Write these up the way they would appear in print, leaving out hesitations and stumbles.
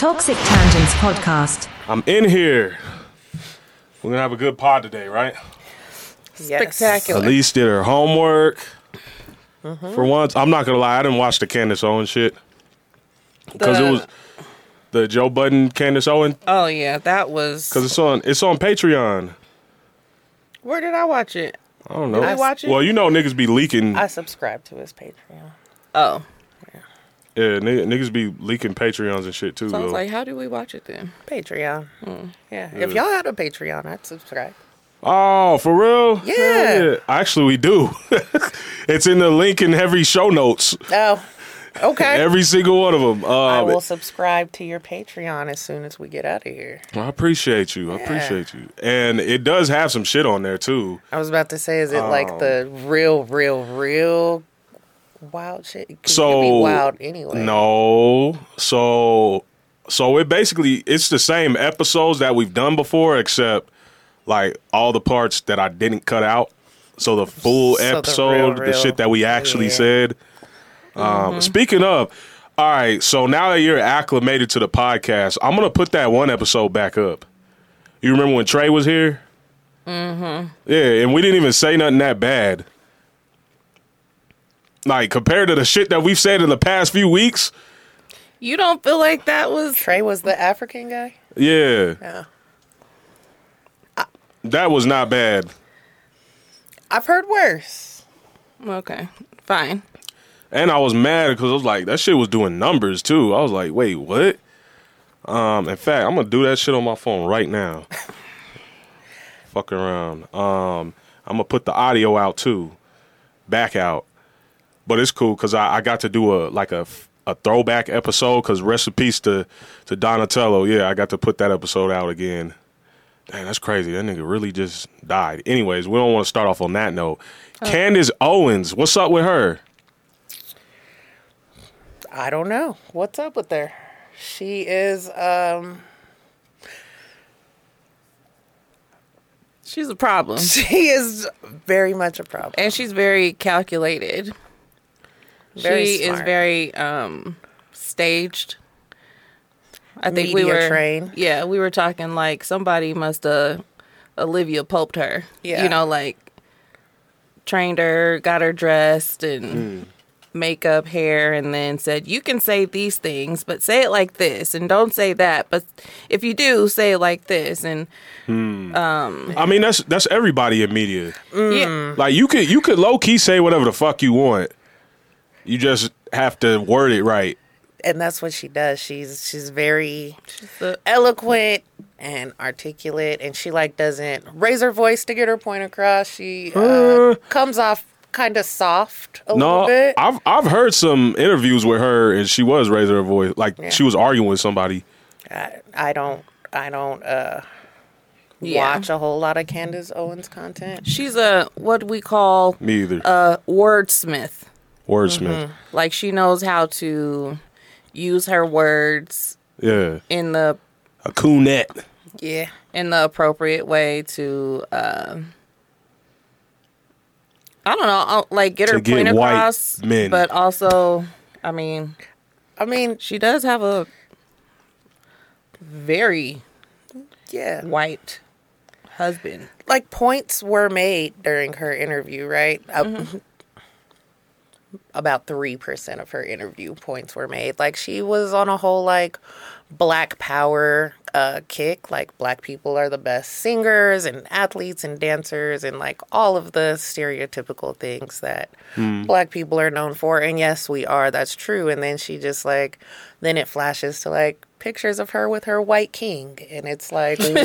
Toxic Tangents Podcast. I'm in here. We're going to have a good pod today, right? Yes. Spectacular. Elise did her homework. For once, I'm not going to lie, I didn't watch the Candace Owens shit. Because it was the Joe Budden, Candace Owens. Oh yeah, that was. Because it's on Patreon. Where did I watch it? I don't know. Did I watch it? Well, you know niggas be leaking. I subscribe to his Patreon. Oh, Yeah, niggas be leaking Patreons and shit too. so I was though. like, how do we watch it then? Patreon. Yeah. If y'all had a Patreon, I'd subscribe. Oh, for real? Yeah. Hell yeah. Actually, we do. It's in the link in every show notes. Oh, okay. Every single one of them. I will subscribe to your Patreon as soon as we get out of here. I appreciate you. I appreciate you. And it does have some shit on there too. I was about to say, is it like the real wild shit? 'Cause So it'd be wild anyway. No. So it basically it's the same episodes that we've done before, except like all the parts that I didn't cut out. So the full So the episode, the real, shit that we actually yeah. said. Speaking of, all right, so now that you're acclimated to the podcast, I'm gonna put that one episode back up. You remember when Trey was here? Mm-hmm. Yeah, and we didn't even say nothing that bad. Like, compared to the shit that we've said in the past few weeks, You don't feel like that was? Trey was the African guy? yeah, Yeah. that was not bad. I've heard worse. Okay, fine. And I was mad because I was like, that shit was doing numbers too. I was like, wait, what? In fact, I'm gonna do that shit on my phone right now. Fuck around. I'm gonna put the audio out too, back out. But it's cool because I got to do a throwback episode because rest in peace to Donatello. Yeah, I got to put that episode out again. Dang, that's crazy. That nigga really just died. Anyways, we don't want to start off on that note. Candace Owens, what's up with her? I don't know. What's up with her? She is, She's a problem, she is very much a problem. and she's very calculated. Very she smart. is very staged. I think we Media were trained. Yeah, we were talking like somebody must have Olivia Poped her. Yeah. You know, like trained her, got her dressed and makeup, hair, and then said, you can say these things, but say it like this, and don't say that. But if you do, say it like this. And I mean, that's everybody in media. yeah, Like you could low key say whatever the fuck you want. You just have to word it right. And that's what she does. She's very the- eloquent and articulate, and she like doesn't raise her voice to get her point across. She comes off kind of soft a little bit. I've heard some interviews with her, and she was raising her voice, like she was arguing with somebody. I don't watch a whole lot of Candace Owens content. she's a what we call Me either. a wordsmith. Wordsmith. Like she knows how to use her words Yeah, in the a coonette. Yeah. appropriate way to I don't know, like get To her get point white across, men. but also, I mean, she does have a very yeah. white husband. Like points were made during her interview, right? About 3% of her interview points were made. Like she was on a whole like black power kick. Like black people are the best singers and athletes and dancers and like all of the stereotypical things that black people are known for. And yes, we are. That's true. And then she just like, then it flashes to like pictures of her with her white king. And it's like, what?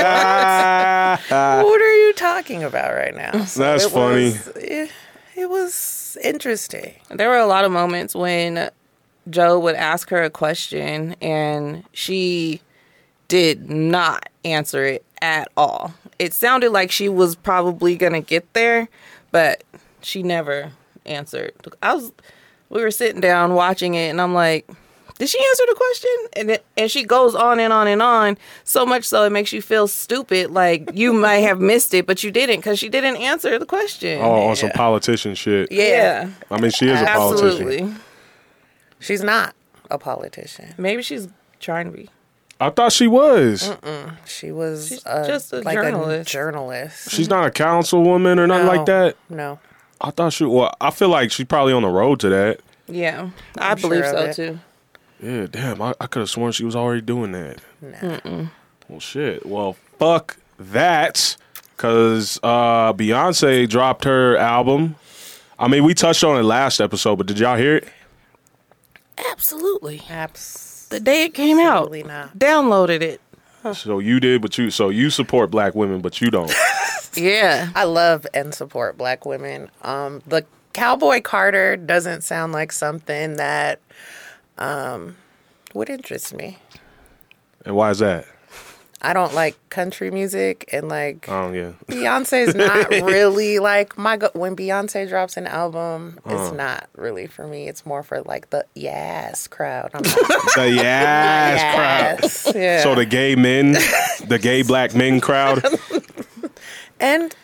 What are you talking about right now? So That's funny. It was interesting. There were a lot of moments when Joe would ask her a question and she did not answer it at all. It sounded like she was probably going to get there, but she never answered. We were sitting down watching it and I'm like, did she answer the question? And she goes on and on and on, so much so it makes you feel stupid, like you might have missed it, but you didn't because she didn't answer the question. Oh, on some politician shit. Yeah. I mean, she is a politician. Absolutely. She's not a politician. Maybe she's trying to be. I thought she was. She was She's just a like journalist. a journalist. She's not a councilwoman or nothing like that. No. I thought she. Well, I feel like she's probably on the road to that. Yeah, I I'm believe sure of so it. too. Yeah, damn. I could have sworn she was already doing that. Nah. Well, shit. Well, fuck that. Because Beyonce dropped her album. I mean, we touched on it last episode, but did y'all hear it? Absolutely. Absolutely The day it came out, not. downloaded it. So you did, but you support black women, but you don't. Yeah. I love and support black women. The Cowboy Carter doesn't sound like something that would interest me. And why is that? I don't like country music, and like Oh yeah. Beyonce's not really like when Beyonce drops an album, it's not really for me. It's more for like the yes crowd. I'm not, The yes crowd. yes, yeah. So the gay men, the gay black men crowd. And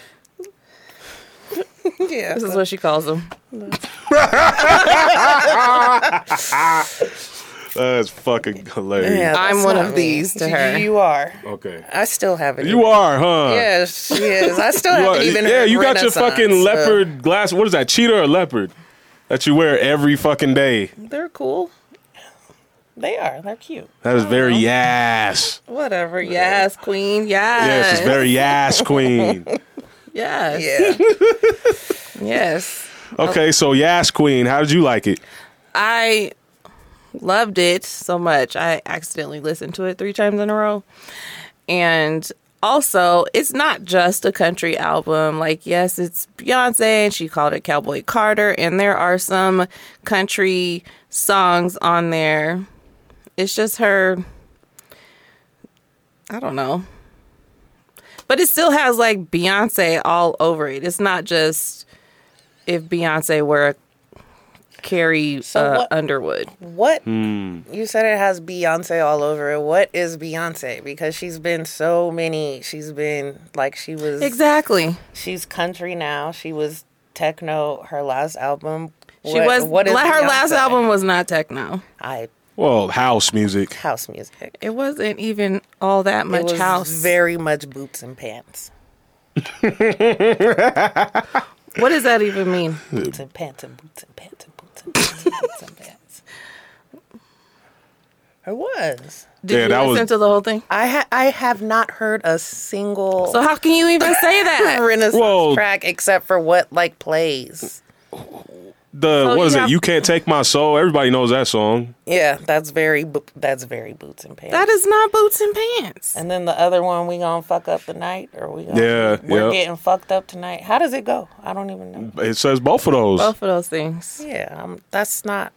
yeah, This is what she calls them. That's fucking hilarious. yeah, I'm that's one not of me. these to her. You are. Okay. I still haven't. You are, huh? Yes, she is. I still You haven't are- even. yeah, heard you got your Renaissance, fucking so- leopard glass. What is that? Cheetah or leopard? That you wear every fucking day. They're cool. They are. They're cute. That is very yes. Whatever. Yes, queen. Yes. Yes, it's very yes, queen. Yes. Yeah. Yes. Okay, so yes, queen. How did you like it? I loved it so much. I accidentally listened to it 3 times in a row. And also, it's not just a country album. Like, yes, it's Beyonce, and she called it Cowboy Carter, and there are some country songs on there. It's just her, I don't know. But it still has, like, Beyonce all over it. It's not just if Beyonce were a Carrie So what- Underwood. What you said it has Beyonce all over it. What is Beyonce? Because she's been so many. She's been like she was. Exactly. She's country now. She was techno. Her last album. She was. What is Her last Beyonce? album was not techno. Well, house music. House music. It wasn't even all that It much was house. very much boots and pants. What does that even mean? Boots and pants and boots and pants and boots and pants and boots and pants. It was. Did Yeah, you that listen was- to the whole thing? I have not heard a single So how can you even say that? Renaissance Well- track except for what like plays. The what is you it? have- You Can't Take My Soul. Everybody knows that song. Yeah, that's very boots and pants. That is not boots and pants. And then the other one, we gonna fuck up the night, or we're Yeah, getting fucked up tonight. How does it go? I don't even know. It says both of those. Both of those things. Yeah, that's not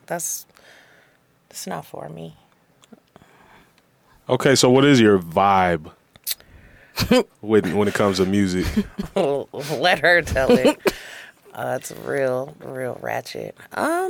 for me. Okay, so what is your vibe when it comes to music? Let her tell it. It's real ratchet. I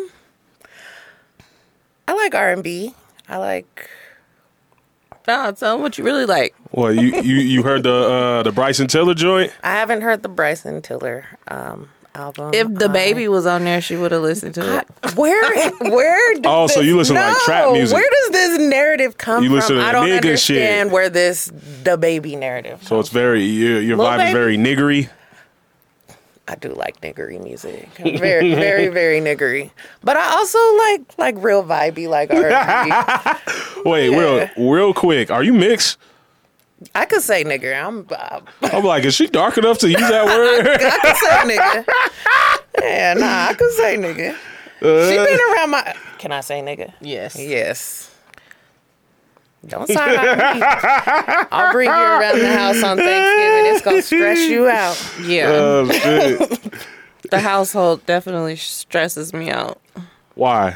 like R&B. I like. No, tell them what you really like. Well, you heard the Bryson Tiller joint? I haven't heard the Bryson Tiller album. If the baby was on there, she would have listened to it. Where? Does Oh, so you listen to, like, trap music. Where does this narrative come You from? listen to I the don't nigga shit. understand where the baby narrative. So it's very your Lil vibe is Baby? very niggery. I do like niggery music. Very, very, very niggery. But I also like real vibey, like R&B. Wait, Yeah. real quick. Are you mixed? I could say nigger. I'm like, is she dark enough to use that word? I could say nigger. Yeah, nah, I could say nigger. She been around my. Can I say nigger? Yes. Yes. Don't sign out me. I'll bring you around the house on Thanksgiving. It's gonna stress you out. Yeah. Oh shit! The household definitely stresses me out. Why?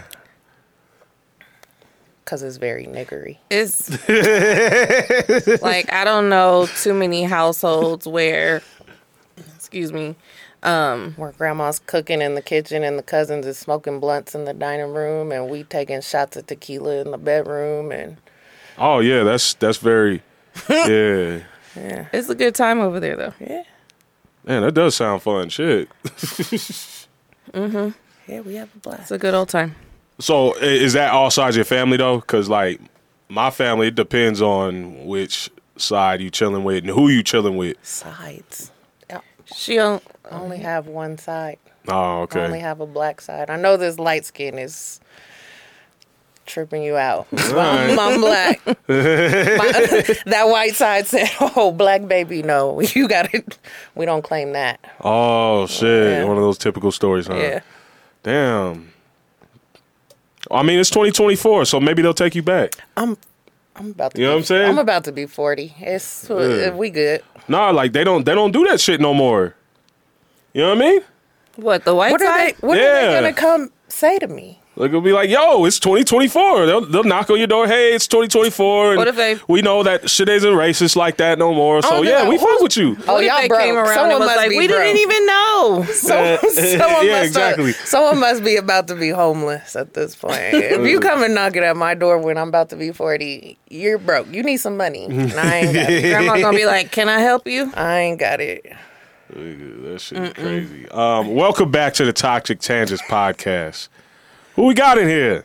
Because it's very niggery. It's like I don't know too many households where, excuse me, Where grandma's cooking in the kitchen and the cousins is smoking blunts in the dining room and we taking shots of tequila in the bedroom and Oh yeah, that's very yeah. it's a good time over there though. yeah. Man, that does sound fun. Shit. Yeah, we have a blast. It's a good old time. So is that all sides of your family though? Because like my family, it depends on which side you chilling with and who you chilling with. Sides. Yeah. She don't. I only have one side. Oh, I only okay. have a black side. I know this light skin is tripping you out. Right. I'm black. That white side said, "Oh, black baby, no, you got it. We don't claim that." Oh shit! Yeah. One of those typical stories, huh? Yeah. Damn. I mean, it's 2024, so maybe they'll take you back. I'm about to. You know what I'm saying? I'm about to be 40. It's Yeah. we good. Nah, like they don't do that shit no more. You know what I mean? What, the white What are side? they? What are Yeah. they gonna come say to me? Like it'll be like, yo, it's 2024. They'll knock on your door. Hey, it's 2024. And What if they- we know that shit isn't racist like that no more. So Oh, yeah, no. we fuck with you. Oh, What if y'all they broke. came around Someone and was must like, be we broke. didn't even know. Someone Yeah, must exactly. Someone must be about to be homeless at this point. If you come and knocking at my door when I'm about to be 40, you're broke. You need some money. And I ain't got it. Grandma gonna be like, can I help you? I ain't got it. That shit is crazy. Welcome back to the Toxic Tangents podcast. Who we got in here?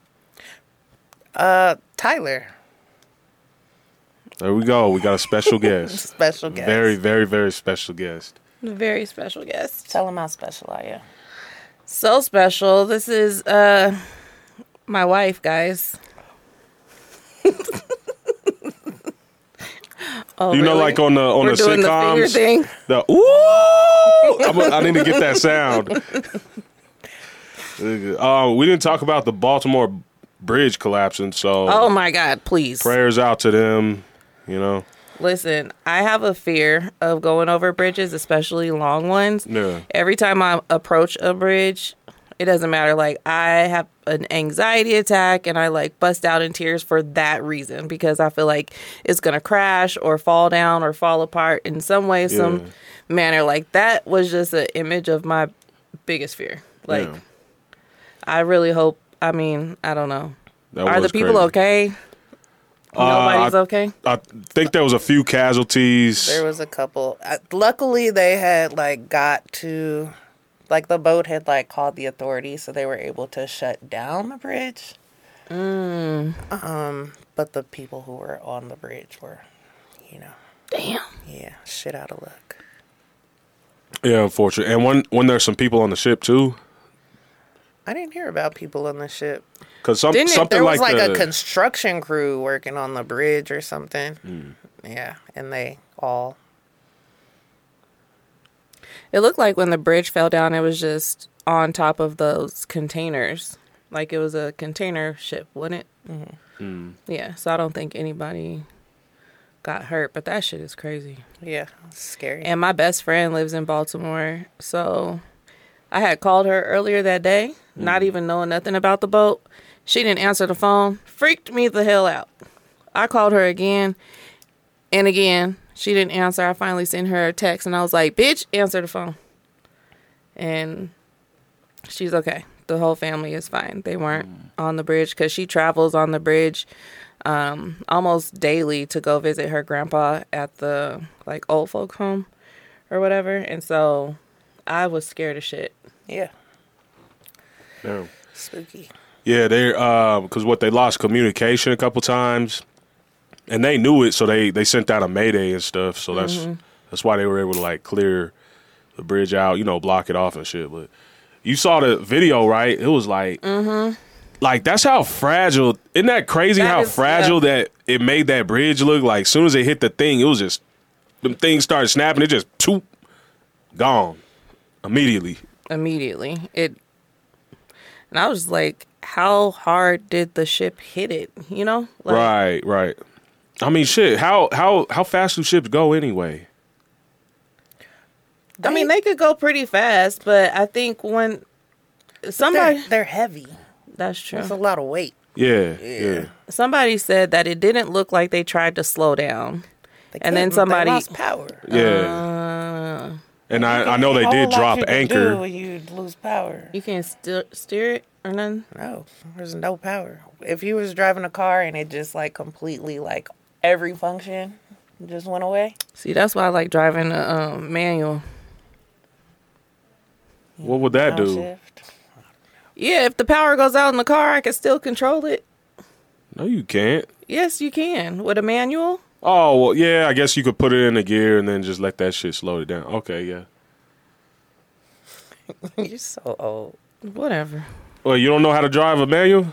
Tyler, There we go. We got a special guest. special guest. Very, very, very special guest. Very special guest. Tell him how special I am. So special. This is my wife, guys. Oh, You know, really? like on the We're doing the finger sitcoms, thing. the ooh. I need to get that sound. We didn't talk about the Baltimore bridge collapsing, so Oh my God! Please prayers out to them. You know, listen. I have a fear of going over bridges, especially long ones. Yeah. Every time I approach a bridge, it doesn't matter. Like I have an anxiety attack, and I like bust out in tears for that reason because I feel like it's gonna crash or fall down or fall apart in some way, some manner. Like that was just an image of my biggest fear. Like Yeah. I really hope. I mean, I don't know. That Are the was people crazy. okay? Nobody's okay. I think there was a few casualties. There was a couple. Luckily, they had like got to, like the boat had like called the authorities, so they were able to shut down the bridge. But the people who were on the bridge were, you know, Damn. yeah, shit out of luck. Yeah, unfortunately. And when there's some people on the ship too, I didn't hear about people on the ship. because Didn't it- something There was like like the, a construction crew working on the bridge or something. Yeah, and they all. It looked like when the bridge fell down, it was just on top of those containers. Like it was a container ship, wasn't it? Mm-hmm. Yeah, so I don't think anybody got hurt, but that shit is crazy. Yeah, scary. And my best friend lives in Baltimore, so I had called her earlier that day, not even knowing nothing about the boat. She didn't answer the phone, freaked me the hell out. I called her again and again. She didn't answer. I finally sent her a text, and I was like, bitch, answer the phone. And she's okay. The whole family is fine. They weren't on the bridge because she travels on the bridge almost daily to go visit her grandpa at the like old folk home or whatever. And so I was scared as shit. Yeah, yeah. spooky. Yeah, they because they lost communication a couple times, and they knew it, so they sent out a mayday and stuff. So that's why they were able to like clear the bridge out, block it off and shit. But you saw the video, right? It was like, like that's how fragile. Isn't that crazy? That how is, fragile that it made that bridge look. Like as soon as it hit the thing, it was just them things started snapping. It just gone immediately. And I was like, how hard did the ship hit it? Like, Right. I mean, shit. How fast do ships go anyway? I mean, they could go pretty fast, but I think when somebody, They're heavy. that's true. That's a lot of weight. Yeah. Somebody said that it didn't look like they tried to slow down. They And then couldn't. somebody- They lost power. Yeah. And I know they A whole did lot drop you can anchor. do when you lose power. You can't steer it or nothing. No, there's no power. If you was driving a car and it just like completely like every function just went away. See, that's why I like driving a manual. What would that do? Downshift. Yeah, if the power goes out in the car, I can still control it. No, you can't. Yes, you can. With a manual? Oh, well, yeah, I guess you could put it in a gear and then just let that shit slow it down. Okay, yeah. You're so old. Whatever. Well, you don't know how to drive a manual?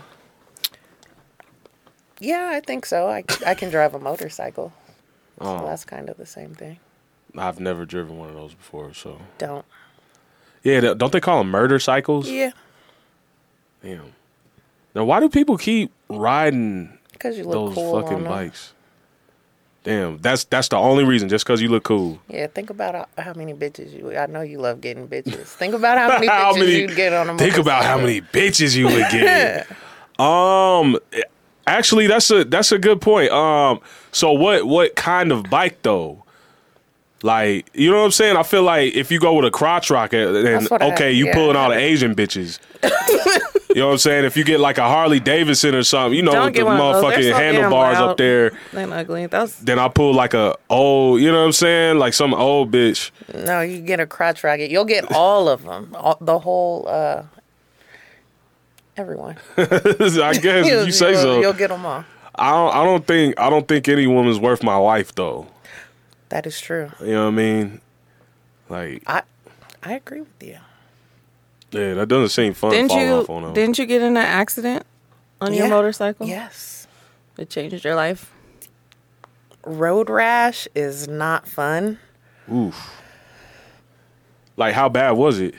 Yeah, I think so. I can drive a motorcycle. So Oh. that's kind of the same thing. I've never driven one of those before, so. Don't. Yeah, don't they call them murder cycles? Yeah, Damn. Now, why do people keep riding because you look those cool fucking on them. bikes? Damn, that's the only reason, just because you look cool. Yeah, think about how many bitches you. I know you love getting bitches. Think about how many bitches How many- you'd get on a Think about how many bitches you would get. Actually, that's a good point. So what kind of bike though? Like, you know what I'm saying? I feel like if you go with a crotch rocket, then That's what you yeah. pulling all the Asian bitches. You know what I'm saying? If you get like a Harley Davidson or something, you know, Don't with the get one of those. They're motherfucking so damn handlebars loud. up there, They're ugly. That's then I pull like a old, you know what I'm saying? Like some old bitch. No, you get a crotch rocket. You'll get all of them. The whole, everyone. I guess if you say so. You'll get them all. I don't think any woman's worth my life though. That is true. You know what I mean? Like, I agree with you. yeah, that doesn't seem fun falling off on them. didn't you get in an accident on your Yeah. motorcycle? Yes. It changed your life. Road rash is not fun. Oof. Like, how bad was it?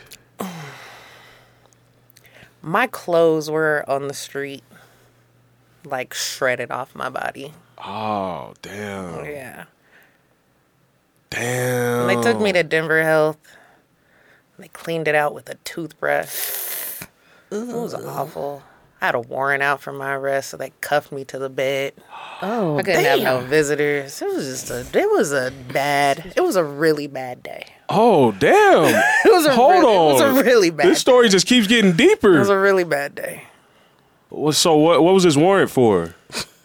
My clothes were on the street, like shredded off my body. Oh, damn. Yeah. Damn. And they took me to Denver Health. They cleaned it out with a toothbrush. It was awful. I had a warrant out for my arrest, so they cuffed me to the bed. Oh, I couldn't have no damn. visitors. It was a really bad day. Oh, damn. It was a Hold really, on. It was a really bad. This story just keeps getting It deeper. was a really bad day. So what was this warrant for?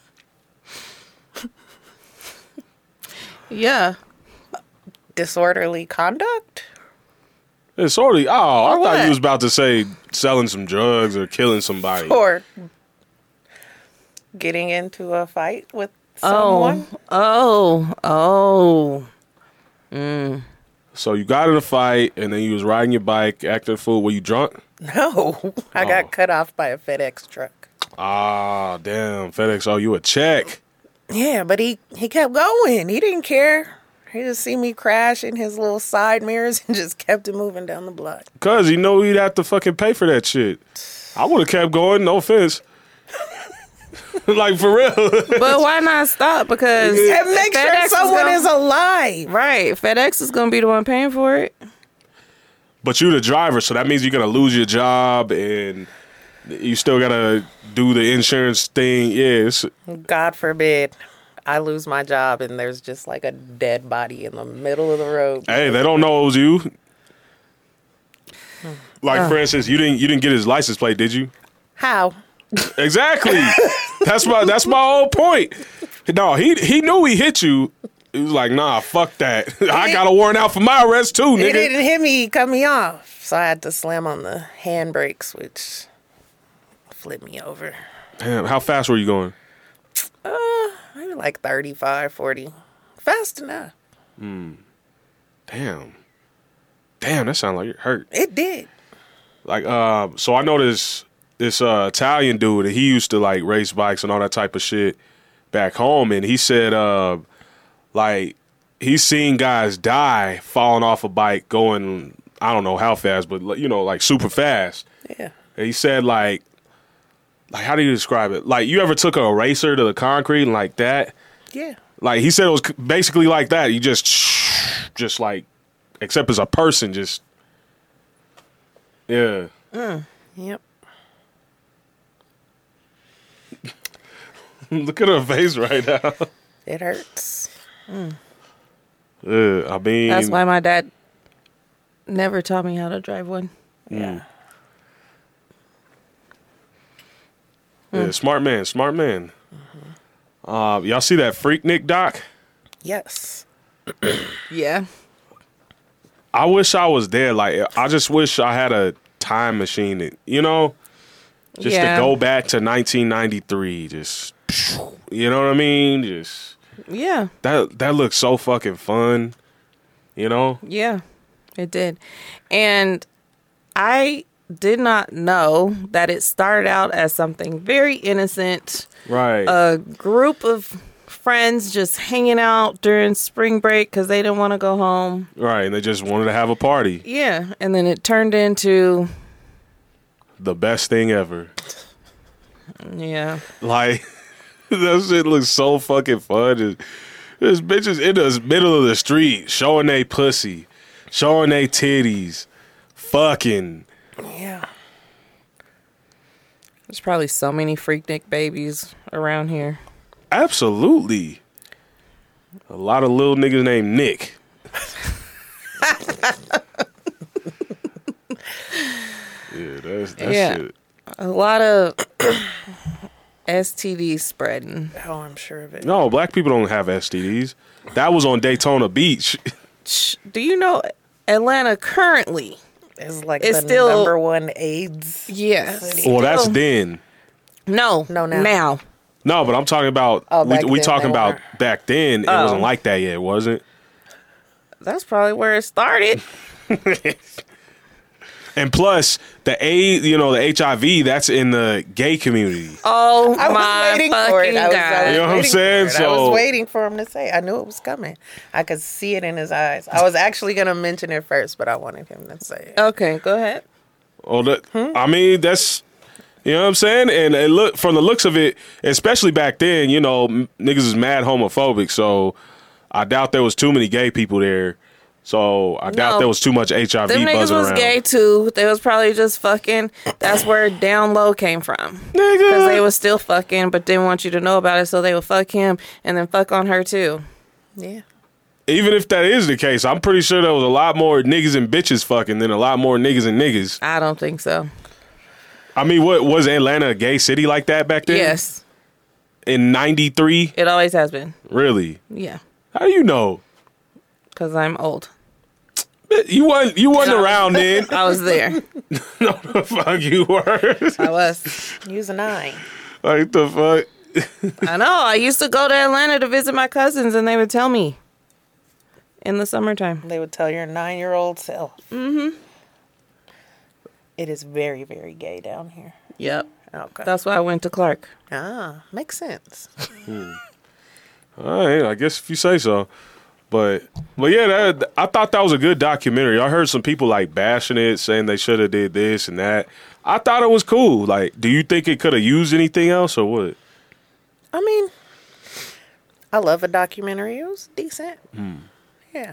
Yeah. Disorderly conduct? It's already. Oh, I thought what? you was about to say selling some drugs or killing somebody. Or getting into a fight with someone? Oh. So you got in a fight and then you was riding your bike, acting a fool. Were you drunk? No. I got cut off by a FedEx truck. Ah, damn. FedEx owe you a check. Yeah, but he kept going. He didn't care. He just see me crash in his little side mirrors and just kept it moving down the block. Cause he know he'd have to fucking pay for that shit. I would have kept going, no offense. Like, for real. But why not stop? Because And make sure FedEx someone is alive. right. FedEx is gonna be the one paying for it. But you the driver, so that means you're gonna lose your job and you still gotta do the insurance thing. Yeah, God forbid I lose my job and there's just like a dead body in the middle of the road. hey, they don't know it was you. Like, for instance, you didn't get his license plate, did you? How? Exactly. That's my whole point. No, he knew he hit you. He was like, nah, fuck that. I got a warrant out for my arrest too, He nigga. didn't hit me, he cut me off. So I had to slam on the handbrakes, which flipped me over. Damn, how fast were you going? Maybe like 35, 40. Fast enough. Damn, that sounds like you're hurt. It did. Like, so I know this Italian dude, and he used to like race bikes and all that type of shit back home, and he said, like, he's seen guys die falling off a bike going, I don't know how fast, but you know, like super fast. Yeah. And he said, like how do you describe it? Like, you ever took a eraser to the concrete and like that? Yeah. Like, he said it was basically like that. You just like, except as a person, just, yeah. Yep. Look at her face right now. It hurts. I mean, That's why my dad never taught me how to drive one. Yeah. yeah, smart man. Y'all see that Freaknik doc? Yes. Yeah. I wish I was there. Like, I just wish I had a time machine, you know? Just Yeah. to go back to 1993, just you know what I mean? Just Yeah. that looks so fucking fun. You know? Yeah, it did. And I did not know that it started out as something very innocent. Right. A group of friends just hanging out during spring break because they didn't want to go home. Right, and they just wanted to have a party. Yeah, and then it turned into... The best thing ever. Yeah. Like, that shit looks so fucking fun. There's bitches in the middle of the street showing they pussy, showing they titties, fucking. Yeah. There's probably so many Freaknik babies around here. Absolutely. A lot of little niggas named Nick. Yeah, that's shit. A lot of STD spreading. Oh, I'm sure of it. No, black people don't have STDs. That was on Daytona Beach. Do you know Atlanta currently? It's like It's the still- number one AIDS. Yes. Well, that's then. No, No, now. now. No, but I'm talking about, Oh, back we then talking they about weren't. back then. It wasn't like that yet, was it? That's probably where it started. And plus, the AIDS, the HIV, that's in the gay community. Oh I was my waiting fucking for it. I was god! You know what I'm waiting saying? for it. I was So- waiting for him to say. I knew it was coming. I could see it in his eyes. I was actually going to mention it first, but I wanted him to say it. Okay, go ahead. Oh, I mean, that's, you know what I'm saying? And look, from the looks of it, especially back then, niggas is mad homophobic. So I doubt there was too many gay people there. So I doubt No. there was too much HIV Them niggas buzzing was around. gay too. They was probably just fucking. That's where Down Low came from. Nigga. Because they was still fucking, but didn't want you to know about it, so they would fuck him and then fuck on her too. Yeah. Even if that is the case, I'm pretty sure there was a lot more niggas and bitches fucking than a lot more niggas and niggas. I don't think so. I mean, what was Atlanta a gay city like that back then? Yes, In 93? it always has been. Really? Yeah, How do you know? because I'm old. You wasn't around then. I was there. No, the fuck you were. I was. Use a 9. Like the fuck? I know. I used to go to Atlanta to visit my cousins, and they would tell me in the summertime. They would tell your 9-year-old self. Mm-hmm. It is very, very gay down here. Yep. Okay. That's why I went to Clark. Makes sense. All right, I guess if you say so. But yeah, I thought that was a good documentary. I heard some people like bashing it, saying they should have did this and that. I thought it was cool. Like, do you think it could have used anything else or what? I mean, I love a documentary. It was decent. Yeah.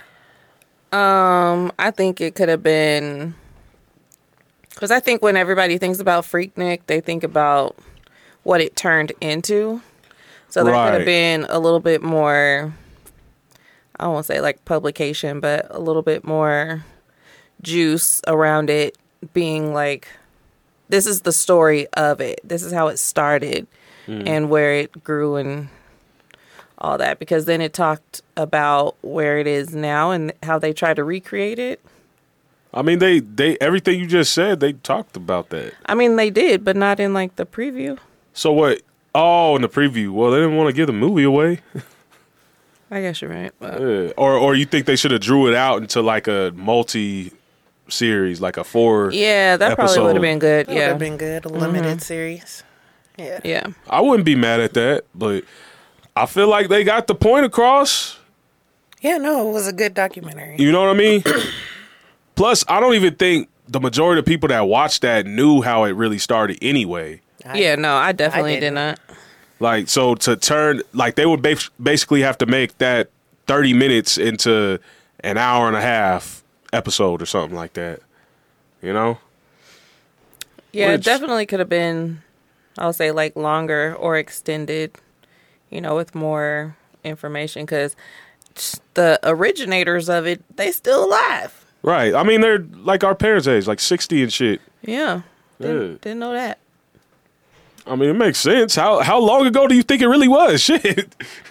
I think it could have been, because I think when everybody thinks about Freaknik, they think about what it turned into. So there could Right. have been a little bit more, I don't want to say like publication, but a little bit more juice around it being like, this is the story of it. This is how it started and where it grew and all that. Because then it talked about where it is now and how they try to recreate it. I mean, they everything you just said, they talked about that. I mean, they did, but not in like the preview. So what? Oh, in the preview. Well, they didn't want to give the movie away. I guess you're right. But Yeah. Or you think they should have drew it out into like a multi-series, like a 4 yeah, that probably episode. would have been good. That would Yeah. have been good. A limited series. Yeah. Yeah. I wouldn't be mad at that, but I feel like they got the point across. Yeah, no, it was a good documentary. You know what I mean? Plus, I don't even think the majority of people that watched that knew how it really started anyway. Yeah, no, I definitely did didn't. not. Like, so to turn, like, they would basically have to make that 30 minutes into an hour and a half episode or something like that. You know? Yeah, it Which- definitely could have been, I'll say, like longer or extended, with more information. Because the originators of it, they still alive. Right. I mean, they're like our parents' age, like 60 and shit. Yeah. Yeah. Didn't know that. I mean, it makes sense. How long ago do you think it really was? Shit.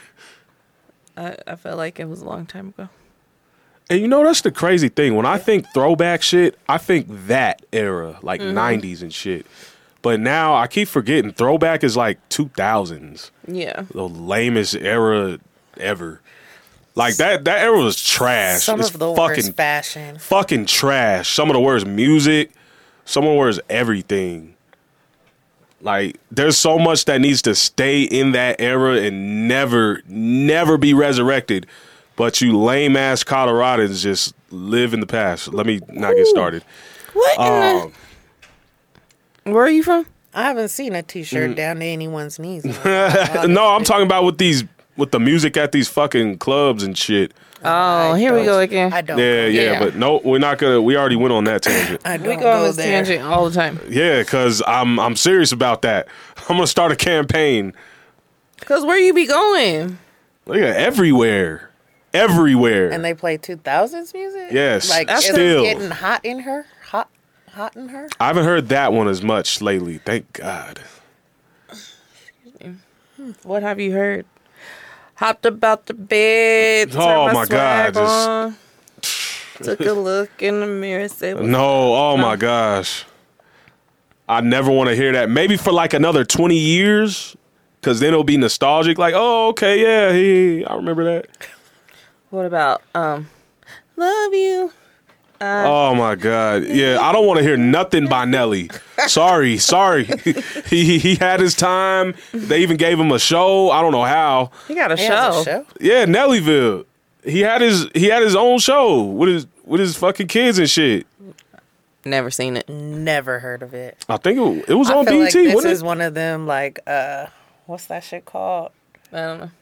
I felt like it was a long time ago. And that's the crazy thing. When I think throwback shit, I think that era, like 90s and shit. But now I keep forgetting throwback is like 2000s. Yeah. The lamest era ever. Like that era was trash. Some It's of the fucking worst fashion. fucking trash. Some of the worst music. Some of the worst everything. Like there's so much that needs to stay in that era and never be resurrected. But you lame ass Coloradans just live in the past. Let me not get started. What in the... Where are you from? I haven't seen a T-shirt down to anyone's knees. No, I'm talking about with the music at these fucking clubs and shit. Oh, here we go again. I don't. Yeah, Yeah. but no, we're not gonna. We already went on that tangent. I don't We go on this there. tangent all the time. Yeah, because I'm serious about that. I'm gonna start a campaign. Because where you be going? Look at everywhere. And they play 2000s music. Yes, like that's it's still. getting hot in her. Hot in her. I haven't heard that one as much lately. Thank God. What have you heard? Hopped about the bed. Oh, turned my God, swag on, took a look in the mirror. Said, No, oh my gosh. I never want to hear that. Maybe for like another 20 years, because then it'll be nostalgic. Like, oh, okay, yeah, I remember that. What about love you? Oh my God. Yeah, I don't want to hear nothing by Nelly. Sorry. he had his time. They even gave him a show. I don't know how. He got a He has show. a show. Yeah, Nellyville. He had his own show with his fucking kids and shit. Never seen it. Never heard of it. I think it was I on feel BET, like this wasn't is it? one of them. Like, what's that shit called? I don't know.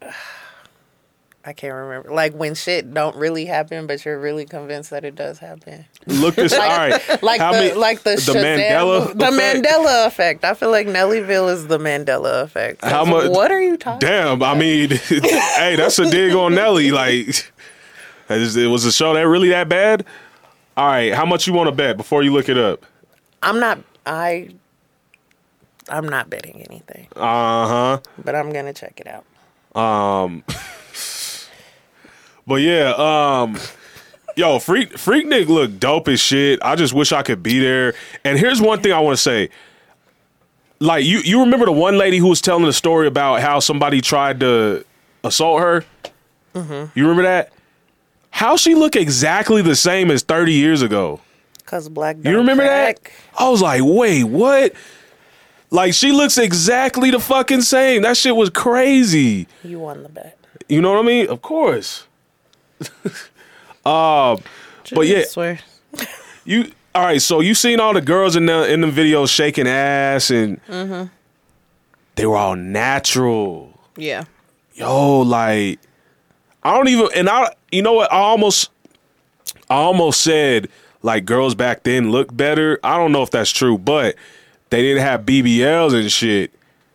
I can't remember. Like when shit don't really happen, but you're really convinced that it does happen. Look this. All right. Like How many- the Shazam, Mandela the effect? Mandela effect. I feel like Nellyville is the Mandela effect. How much- What are you talking? Damn, I mean, hey, that's a dig on Nelly. Like, it was a show that really that bad? All right, how much you want to bet before you look it up? I'm not betting anything, Uh-huh. but I'm gonna check it out. But yeah, yo, Freaknik look dope as shit. I just wish I could be there. And here's one thing I want to say. Like, you remember the one lady who was telling the story about how somebody tried to assault her? Mm-hmm. You remember that? How she look exactly the same as 30 years ago? Cause black. You remember crack. that? I was like, wait, what? Like, she looks exactly the fucking same. That shit was crazy. You won the bet. You know what I mean? Of course. But yeah, I swear. you all right? So you seen all the girls in the videos shaking ass, and they were all natural. Yeah. Yo, like I don't even, and you know what? I almost said like girls back then looked better. I don't know if that's true, but they didn't have BBLs and shit,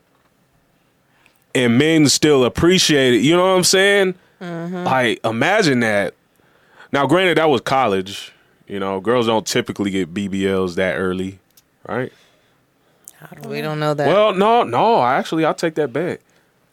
and men still appreciate it. You know what I'm saying? Like, imagine that. Now, granted, that was college. You know, girls don't typically get BBLs that early, right? We don't know that. Well, no. I'll take that back.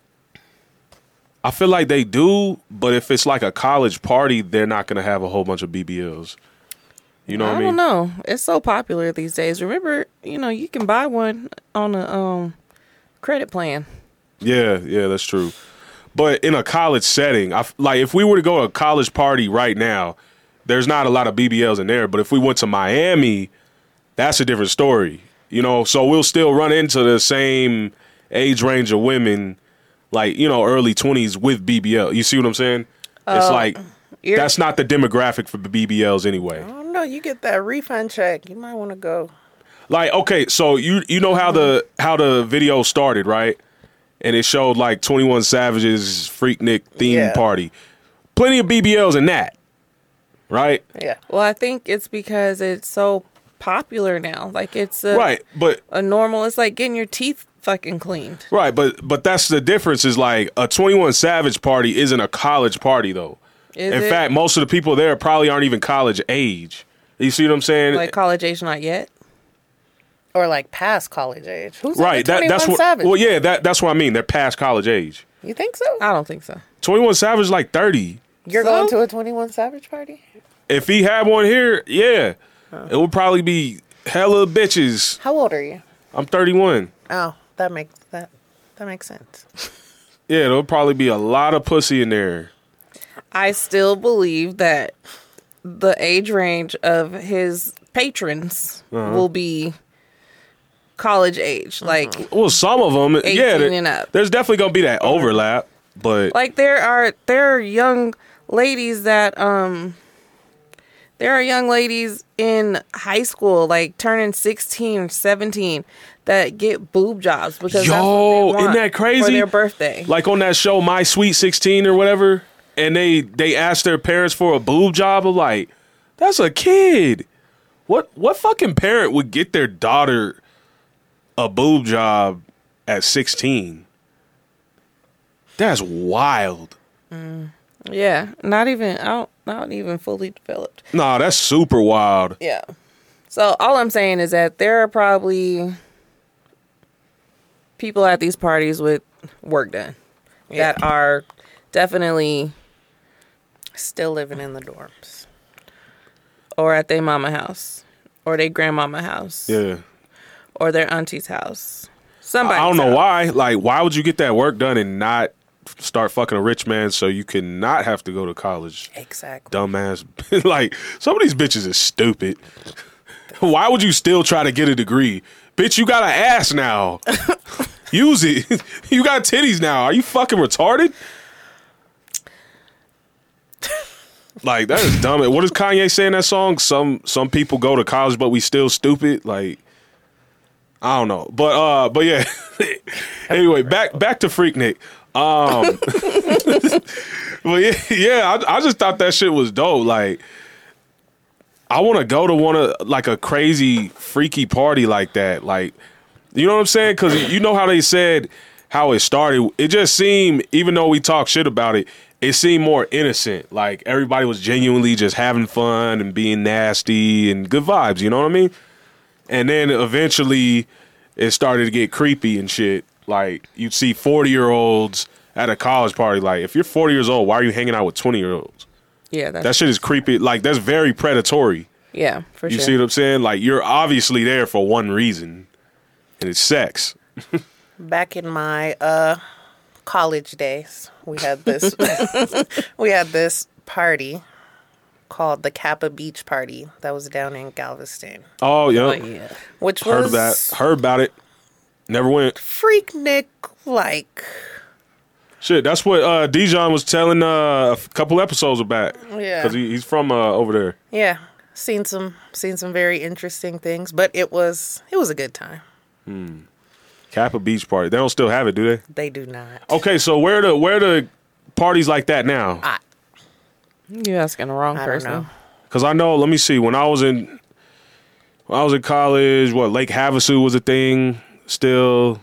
I feel like they do, but if it's like a college party, they're not going to have a whole bunch of BBLs. You know what I mean? don't know. It's so popular these days. Remember, you can buy one on a credit plan. Yeah, that's true. But in a college setting, like if we were to go to a college party right now, there's not a lot of BBLs in there. But if we went to Miami, that's a different story. So we'll still run into the same age range of women, like, early 20s with BBL. You see what I'm saying? It's like, that's not the demographic for BBLs anyway. I don't know. You get that refund check. You might want to go. Like, okay, so you know how the video started, right? And it showed like 21 Savage's Freaknik theme party. Plenty of BBLs in that, right? Yeah. Well, I think it's because it's so popular now. Like it's Right, but a normal. It's like getting your teeth fucking cleaned. right, but that's the difference. Is like a 21 Savage party isn't a college party though. In fact, most of the people there probably aren't even college age. You see what I'm saying? Like college age, not yet. Or like past college age. Who's right. That's what. Savage? Well, yeah, that's what I mean. They're past college age. You think so? I don't think so. 21 Savage is like 30. You're going to a 21 Savage party? If he had one here, yeah, it would probably be hella bitches. How old are you? I'm 31. Oh, that makes sense. Yeah, there'll probably be a lot of pussy in there. I still believe that the age range of his patrons will be college age. Like, Well, some of them, 18 and up. There's definitely gonna be that overlap, but like there are young ladies that there are young ladies in high school, like turning 16 or 17, that get boob jobs because that's what they want isn't that crazy? for their birthday. Like on that show, My Sweet 16 or whatever, and they asked their parents for a boob job. I'm like, that's a kid. What fucking parent would get their daughter a boob job at 16? That's wild. Yeah, not even fully developed. Nah, that's super wild. Yeah. So all I'm saying is that there are probably people at these parties with work done that are definitely Still living in the dorms. or at their mama house or their grandmama house Yeah. or their auntie's house. Somebody. I don't know why. Like, why would you get that work done and not start fucking a rich man so you can not have to go to college? Exactly. Dumbass. Like, some of these bitches is stupid. Why would you still try to get a degree? Bitch, you got an ass now. Use it. You got titties now. Are you fucking retarded? Like, that is dumb. What does Kanye say in that song? Some people go to college, but we still stupid. Like, I don't know. But yeah. Anyway, back to Freaknik. Well, yeah, I just thought that shit was dope. Like, I want to go to one of like a crazy freaky party like that. Like, you know what I'm saying? Because you know how they said how it started. It just seemed, even though we talk shit about it, it seemed more innocent. Like, everybody was genuinely just having fun and being nasty and good vibes. You know what I mean? And then eventually it started to get creepy and shit. Like, you'd see 40-year-olds at a college party. Like, if you're 40 years old, why are you hanging out with 20-year-olds? Yeah, That shit is creepy. Like, that's very predatory. Yeah, for You sure. see what I'm saying? Like, you're obviously there for one reason, and it's sex. Back in my college days, we had this party called the Kappa Beach Party that was down in Galveston, Oh, yeah. Yeah. which Heard was of that. Heard about it. Never went. Freaknik like. Shit, that's what Dijon was telling a couple episodes back. Yeah. Because he's from over there. Yeah, seen some very interesting things, but it was a good time. Kappa Beach Party. They don't still have it, do they? They do not. Okay, so where the parties like that now? You're asking the wrong I don't person. know. Because I know, let me see, when I was in college, Lake Havasu was a thing still.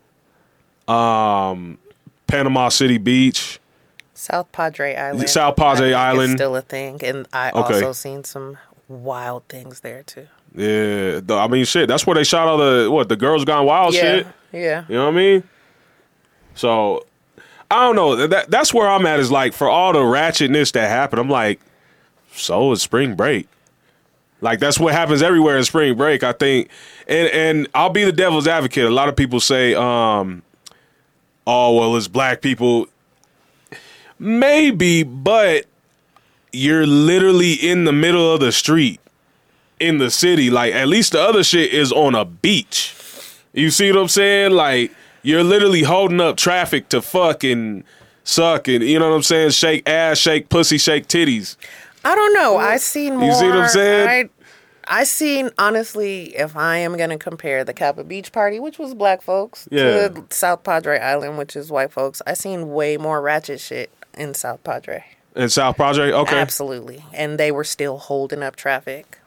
Panama City Beach. South Padre Island. South Padre I think Island. is still a thing, and I Okay. also seen some wild things there too. Yeah, I mean, shit, that's where they shot all the Girls Gone Wild shit. Yeah. You know what I mean? So, I don't know. That's where I'm at, is like, for all the ratchetness that happened, I'm like, so is spring break. Like, that's what happens everywhere in spring break, I think. And I'll be the devil's advocate. A lot of people say, oh, well, it's black people. Maybe, but you're literally in the middle of the street in the city. Like, at least the other shit is on a beach. You see what I'm saying? Like, you're literally holding up traffic to fucking suck and, you know what I'm saying? Shake ass, shake pussy, shake titties. I don't know. I seen more. You see what I'm saying? I seen, honestly, if I am going to compare the Kappa Beach Party, which was black folks, Yeah. to South Padre Island, which is white folks, I seen way more ratchet shit in South Padre. In South Padre? Okay. Absolutely. And they were still holding up traffic.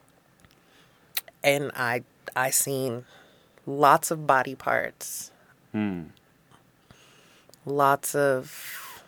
And I seen lots of body parts. Lots of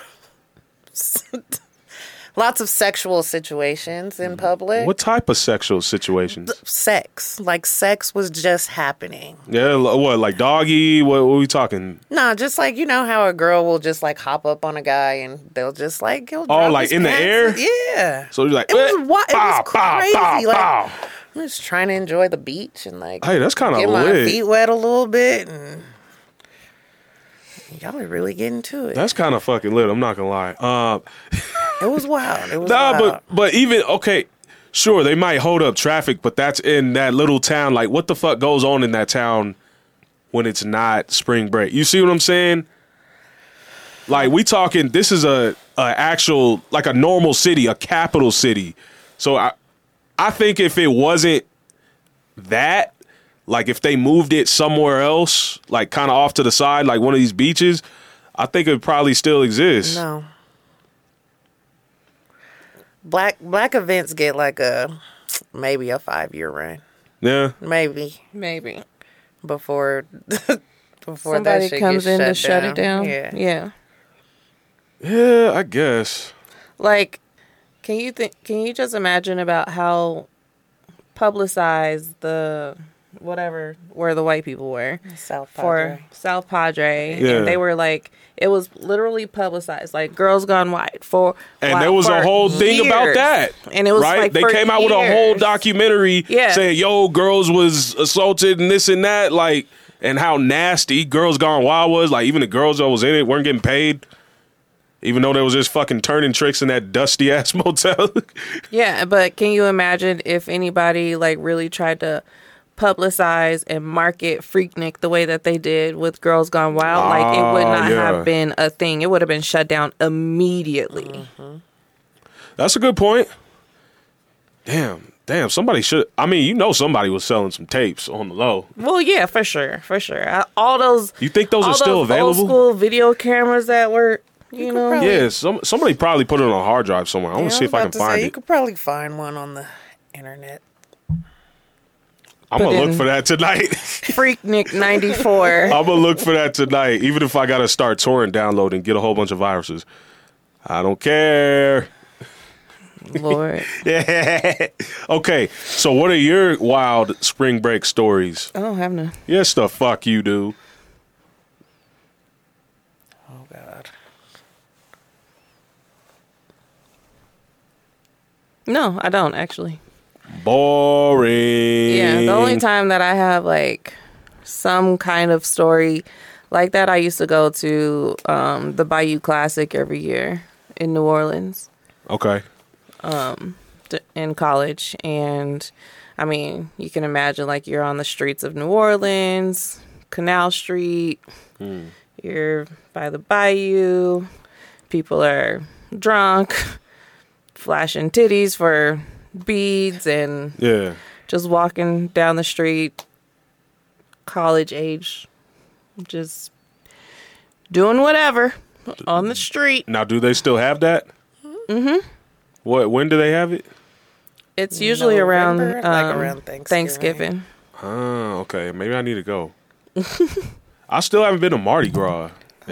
sexual situations in public. What type of sexual situations? Sex. Like, sex was just happening. Yeah, what, like doggy? What are we talking? No, just like, you know how a girl will just like hop up on a guy and they'll just like... he'll drop like his in the pants. air? Yeah. So you're like, It was crazy. Like, I'm just trying to enjoy the beach and like Hey, that's kind of get my lit. feet wet a little bit, and y'all are really getting to it. That's kind of fucking lit. I'm not gonna lie. It was wild. It was Nah, wild. but even okay, sure they might hold up traffic, but that's in that little town. Like, what the fuck goes on in that town when it's not spring break? You see what I'm saying? Like, we talking. This is a actual, like, a normal city, a capital city. So I think if it wasn't that, like, if they moved it somewhere else, like kind of off to the side, like one of these beaches, I think it would probably still exist. No. Black events get like maybe a 5-year run. Yeah. Maybe Maybe. before Somebody that shit comes in to gets shut it down. Yeah. Yeah. Yeah, I guess. Like, can you just imagine about how publicized the whatever where the white people were South for Padre. South Padre, Yeah. and they were like, it was literally publicized, like Girls Gone White And there was a whole thing about that. and it was right. like They for came out with a whole years. documentary Yeah. saying, "Yo, girls was assaulted and this and that," like, and how nasty Girls Gone Wild was. Like, even the girls that was in it weren't getting paid, even though they was just fucking turning tricks in that dusty ass motel. Yeah, but can you imagine if anybody like really tried to publicize and market Freaknik the way that they did with Girls Gone Wild? Like, it would not yeah. have been a thing. It would have been shut down immediately. That's a good point. Damn. Somebody should. I mean, somebody was selling some tapes on the low. Well, yeah, for sure. All those. You think those all are still those available? Old school video cameras that were, you know. probably- Yeah, somebody probably put it on a hard drive somewhere. I want to see if I can find You it. could probably find one on the internet. I'm gonna put look in- for that tonight. Freaknik 94. I'm gonna look for that tonight, even if I gotta start torrent downloading, get a whole bunch of viruses. I don't care. Lord. Yeah. Okay, so what are your wild spring break stories? I don't have none. Yes, the fuck you do. Oh God. No, I don't actually. Boring. Yeah, the only time that I have like some kind of story like that, I used to go to the Bayou Classic every year in New Orleans Okay. in college. And I mean, you can imagine like you're on the streets of New Orleans, Canal Street, you're by the bayou, people are drunk, flashing titties for beads, and Yeah. just walking down the street, college age, just doing whatever on the street. Now, do they still have that? Mm-hmm. What? When do they have it? It's usually around, November, like around Thanksgiving. Oh, okay. Maybe I need to go. I still haven't been to Mardi Gras.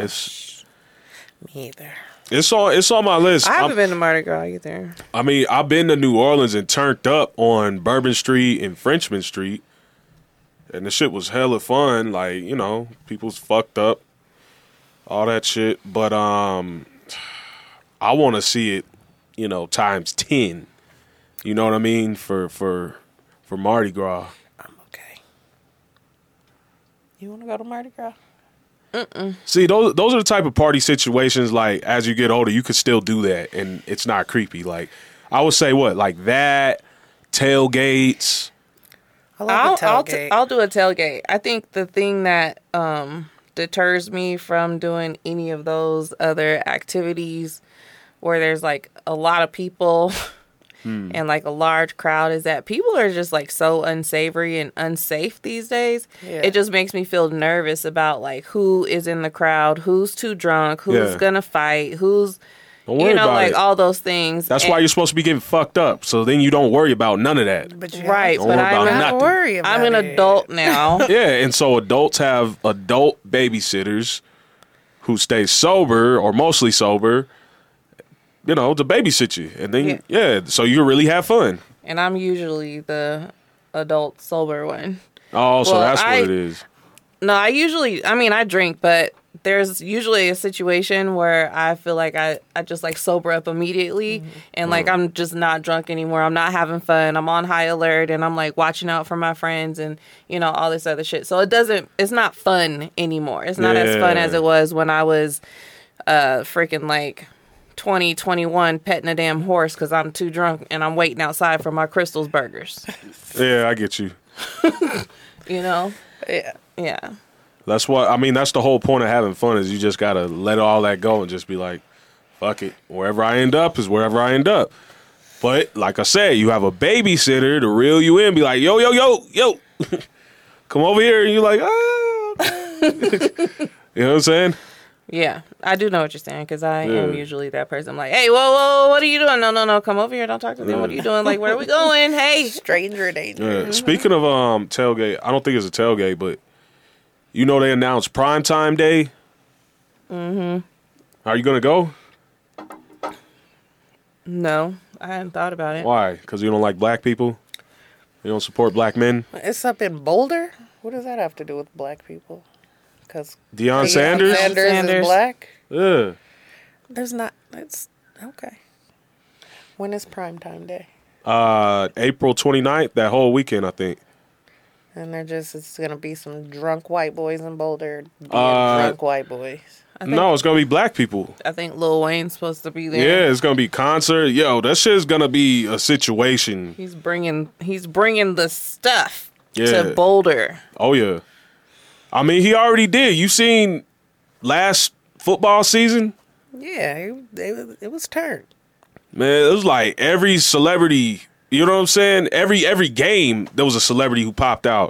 Me either. It's on my list. I haven't been to Mardi Gras either. I mean, I've been to New Orleans and turned up on Bourbon Street and Frenchman Street, and the shit was hella fun. Like, people's fucked up, all that shit. But I want to see it, times 10. You know what I mean? For Mardi Gras. I'm okay. You want to go to Mardi Gras? See, those are the type of party situations, like, as you get older, you could still do that, and it's not creepy. Like, I would say like that, tailgates. I love the tailgate. I'll do a tailgate. I think the thing that deters me from doing any of those other activities where there's like a lot of people and like a large crowd is that people are just like so unsavory and unsafe these days. Yeah. It just makes me feel nervous about like who is in the crowd, who's too drunk, who's Yeah. gonna fight, who's Don't worry about like it. all those things. That's And- why you're supposed to be getting fucked up, so then you don't worry about none of that. But you Right, Don't but worry about I'm nothing. Not worry about I'm an it. adult now. Yeah, and so adults have adult babysitters who stay sober or mostly sober, to babysit you. And then, so you really have fun. And I'm usually the adult sober one. Oh, so Well, that's I- what it is. No, I drink, but there's usually a situation where I feel like I just like sober up immediately and like I'm just not drunk anymore. I'm not having fun. I'm on high alert and I'm like watching out for my friends and, you know, all this other shit. So it's not fun anymore. It's not as fun as it was when I was freaking like 20, 21 petting a damn horse because I'm too drunk and I'm waiting outside for my Crystal's burgers. Yeah, I get you. You know? Yeah. Yeah. That's what I mean. That's the whole point of having fun is you just gotta let all that go and just be like, fuck it. Wherever I end up is wherever I end up. But like I said, you have a babysitter to reel you in, be like, yo, come over here, and you're like, ah. You know what I'm saying? Yeah, I do know what you're saying because I am usually that person. I'm like, hey, whoa, what are you doing? No, come over here. Don't talk to them. What are you doing? Like, where are we going? Hey. Stranger danger. Yeah. Speaking of tailgate, I don't think it's a tailgate, but you know they announced Primetime Day. Mm-hmm. Are you gonna go? No, I hadn't thought about it. Why? Because you don't like black people? You don't support black men? It's up in Boulder? What does that have to do with black people? Because Deion Sanders? Sanders is black? Yeah. There's not. It's okay. When is Primetime Day? April 29th, that whole weekend, I think. And it's going to be some drunk white boys in Boulder being drunk white boys. No, it's going to be black people. I think Lil Wayne's supposed to be there. Yeah, it's going to be concert. Yo, that shit's going to be a situation. He's bringing the stuff Yeah. to Boulder. Oh, yeah. I mean, he already did. You seen last football season? Yeah, it was turned. Man, it was like every celebrity, you know what I'm saying? Every game, there was a celebrity who popped out.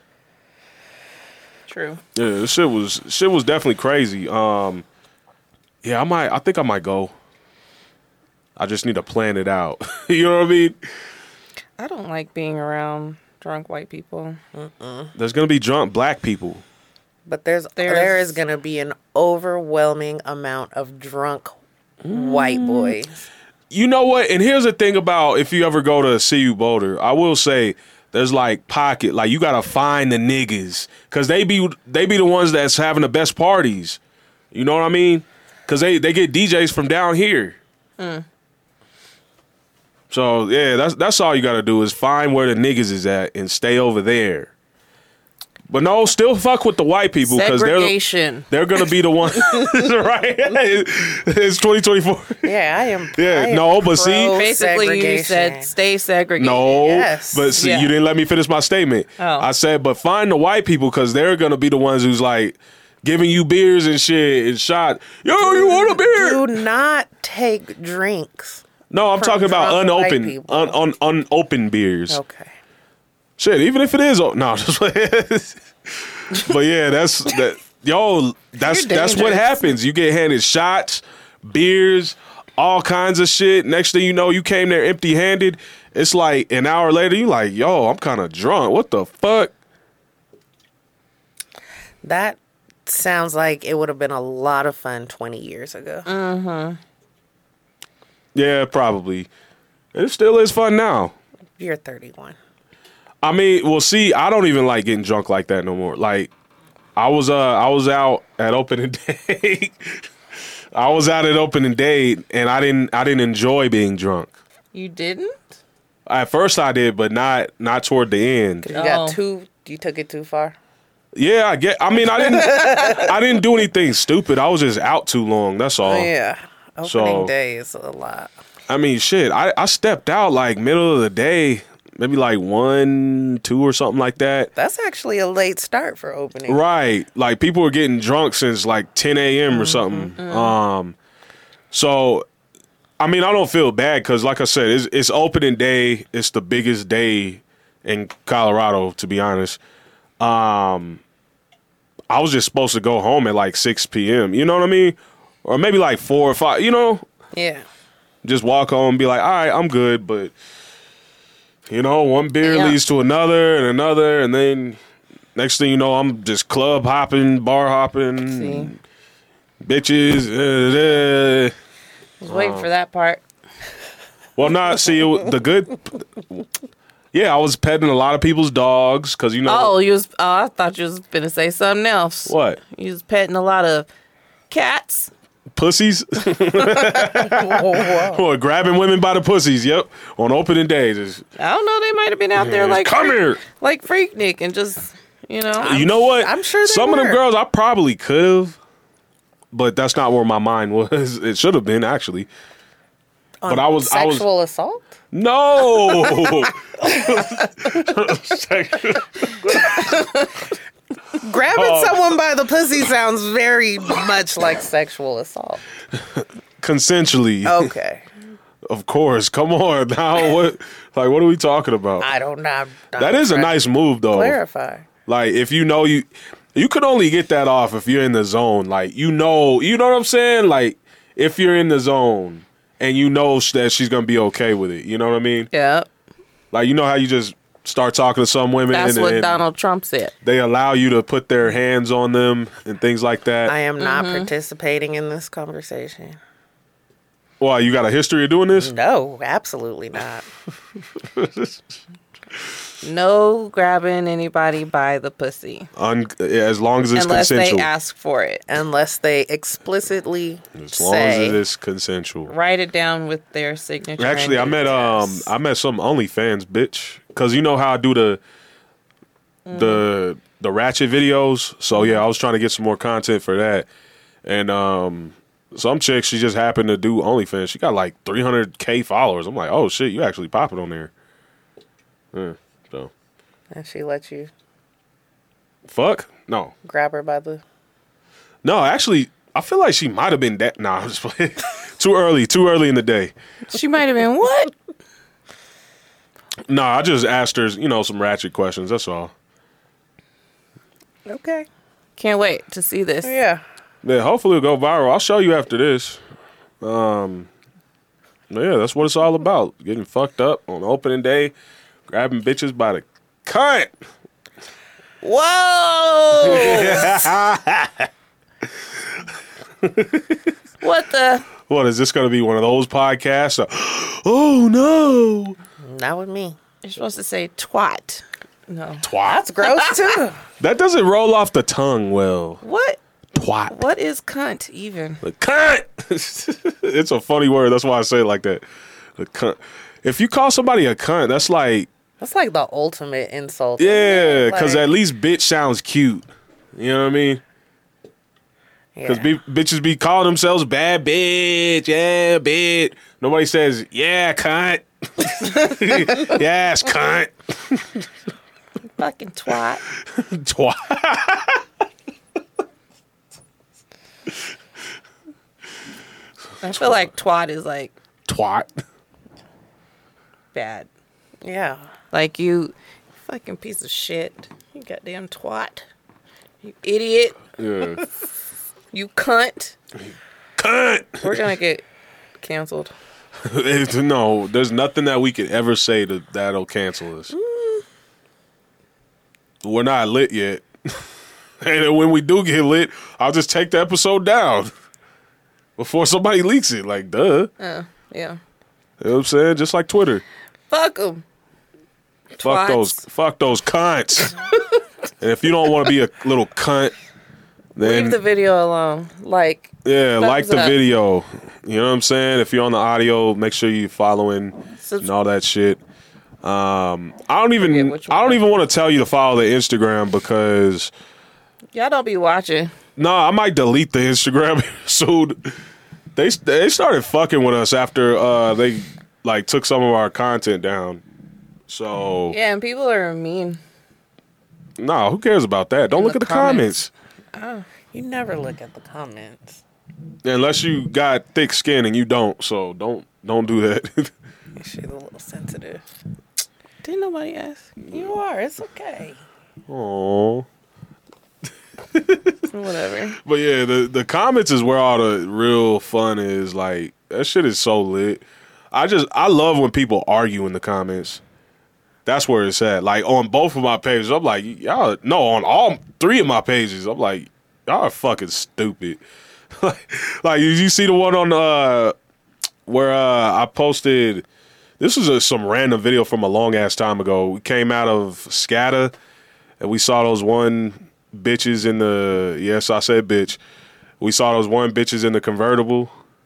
True. Yeah, this shit was definitely crazy. Yeah, I think I might go. I just need to plan it out. You know what I mean? I don't like being around drunk white people. There's gonna be drunk black people. But there is going to be an overwhelming amount of drunk white boys. You know what? And here's the thing about if you ever go to CU Boulder, I will say there's like pocket, like you gotta find the niggas because they be the ones that's having the best parties. You know what I mean? Because they get DJs from down here. So yeah, that's all you gotta do is find where the niggas is at and stay over there. But no, still fuck with the white people because they're gonna be the one, right? It's 2024. Yeah, I am. Yeah, no, but see, basically you said stay segregated. No, yes. But see, you didn't let me finish my statement. Oh. I said, but find the white people because they're gonna be the ones who's like giving you beers and shit and shot. Yo, you want a beer? Do not take drinks. No, I'm talking about drunk white unopened, people. unopened beers. Okay. Shit, even if it is, no, just but yeah, that's what happens. You get handed shots, beers, all kinds of shit. Next thing you know, you came there empty-handed. It's like an hour later, you like, yo, I'm kind of drunk. What the fuck? That sounds like it would have been a lot of fun 20 years ago. Mm-hmm. Yeah, probably. It still is fun now. You're 31. I mean, well, see, I don't even like getting drunk like that no more. Like, I was out at opening day. I was out at opening day, and I didn't enjoy being drunk. You didn't? At first, I did, but not toward the end. You took it too far. Yeah, I didn't do anything stupid. I was just out too long. That's all. Yeah, opening day is a lot. I mean, shit. I stepped out like middle of the day. Maybe like 1, 2 or something like that. That's actually a late start for opening. Right. Like people were getting drunk since like 10 a.m. or something. So, I mean, I don't feel bad because like I said, it's opening day. It's the biggest day in Colorado, to be honest. I was just supposed to go home at like 6 p.m. You know what I mean? Or maybe like 4 or 5, you know? Yeah. Just walk home and be like, all right, I'm good, but... You know, one beer leads to another, and then next thing you know, I'm just club hopping, bar hopping, bitches. I was waiting for that part. Well, not see the good. Yeah, I was petting a lot of people's dogs because you know. Oh, you was. Oh, I thought you was gonna say something else. What? You was petting a lot of cats. Pussies? Whoa. Or grabbing women by the pussies, yep. On opening days. I don't know. They might have been out there like Come here. like Freaknik, and just you know. You know what? I'm sure they some of them were. girls I probably could have, but that's not where my mind was. It should have been actually. But I was Sexual assault? no. Grabbing someone by the pussy sounds very much like sexual assault. Consensually, Okay. of course. Come on now. What are we talking about? I don't know. That is a nice move though. Clarify. Like if you know you could only get that off if you're in the zone. Like you know what I'm saying? Like if you're in the zone and you know that she's gonna be okay with it. You know what I mean? Yeah, Like you know how you just start talking to some women that's and, what and Donald Trump said. they allow you to put their hands on them and things like that. I am not participating in this conversation. Well, you got a history of doing this? No, absolutely not. No grabbing anybody by the pussy As long as it's unless consensual. they ask for it. Unless they explicitly As long as say it is consensual. Write it down with their signature. Actually, I and met Yes. I met some OnlyFans bitch because you know how I do the ratchet videos. So yeah, I was trying to get some more content for that, and some chick she just happened to do OnlyFans. She got like 300K followers. I'm like, oh shit, you actually popping on there. Yeah, so and she let you fuck no. grab her by the Actually, I feel like she might have been that. Nah, I'm just playing. Too early in the day. She might have been what? Nah, I just asked her, some ratchet questions. That's all. Okay. Can't wait to see this. Yeah. Yeah, hopefully it'll go viral. I'll show you after this. Yeah, that's what it's all about. Getting fucked up on opening day, grabbing bitches by the cunt. Whoa! What the? What, is this going to be one of those podcasts? Oh, no. Not with me. You're supposed to say twat. No. Twat. That's gross too. That doesn't roll off the tongue well. What? Twat. What is cunt even? The cunt. It's a funny word. That's why I say it like that. The cunt. If you call somebody a cunt, that's like, That's like the ultimate insult. yeah, because Like- at least bitch sounds cute. You know what I mean? Because Yeah. bitches be calling themselves bad bitch, yeah, bitch. Nobody says, yeah, cunt. Yes, cunt. Fucking twat. Twat. I feel like twat is like Twat. bad. Yeah. Like you fucking piece of shit. You goddamn twat. You idiot. Yeah. You cunt. Cunt. We're gonna get canceled. No, there's nothing that we could ever say that'll cancel us. We're not lit yet. And then when we do get lit, I'll just take the episode down before somebody leaks it. Like, duh. Yeah. You know what I'm saying? Just like Twitter. Fuck them. Fuck those cunts. And if you don't want to be a little cunt, then Leave the video alone. Like, yeah, like the up. video. You know what I'm saying? If you're on the audio, make sure you're following and all that shit. I don't even which one. want to tell you to follow the Instagram because y'all don't be watching. I might delete the Instagram soon. They started fucking with us after they like took some of our content down. So Yeah, and people are mean. no, who cares about that? Don't look the at the comments. You never look at the comments. Unless you got thick skin and you don't. So don't do that. She's a little sensitive. Didn't nobody ask? You are. It's okay. Aww. Whatever. But yeah, the comments is where all the real fun is. Like, that shit is so lit. I love when people argue in the comments. That's where it's at. Like, on both of my pages, I'm like, y'all, no, on all three of my pages, I'm like, y'all are fucking stupid. Like, did you see the one on, where I posted, This was some random video from a long ass time ago. We came out of Scata and we saw those one bitches in the, yes, I said bitch. We saw those one bitches in the convertible.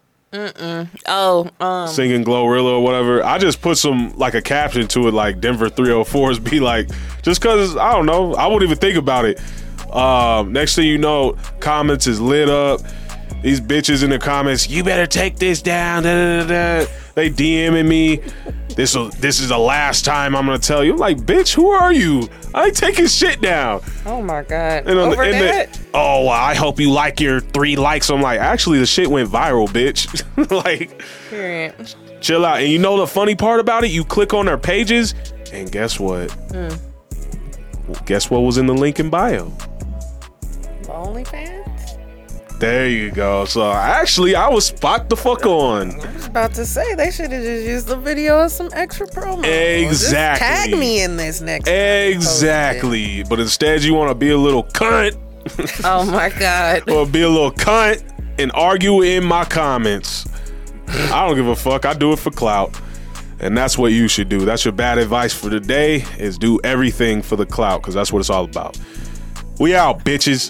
Oh, singing Glorilla or whatever. I just put some, like, a caption to it, like Denver 304s be like, just because, I don't know, I wouldn't even think about it. Next thing you know, comments is lit up. These bitches in the comments, you better take this down. Da, da, da, da. They DMing me. This is the last time I'm gonna tell you. I'm like, bitch, who are you? I ain't taking shit down. oh my God. And Over that? Oh, I hope you like your 3 likes. I'm like, actually, the shit went viral, bitch. Like, Period. chill out. And you know the funny part about it? You click on their pages, and guess what? Guess what was in the link in bio? OnlyFans? There you go. So actually, I was spot the fuck on. I was about to say they should have just used the video as some extra promo. Exactly. Just tag me in this next time you post Exactly. But instead, you want to be a little cunt Oh my God. or be a little cunt and argue in my comments. I don't give a fuck. I do it for clout. And that's what you should do. That's your bad advice for the day, is do everything for the clout, because that's what it's all about. We out, bitches.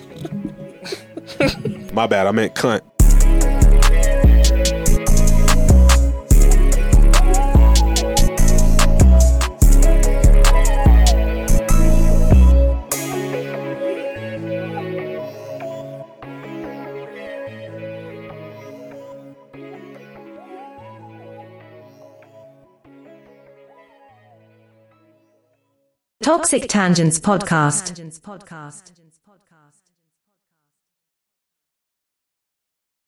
My bad, I meant cunt. Toxic Tangents Podcast.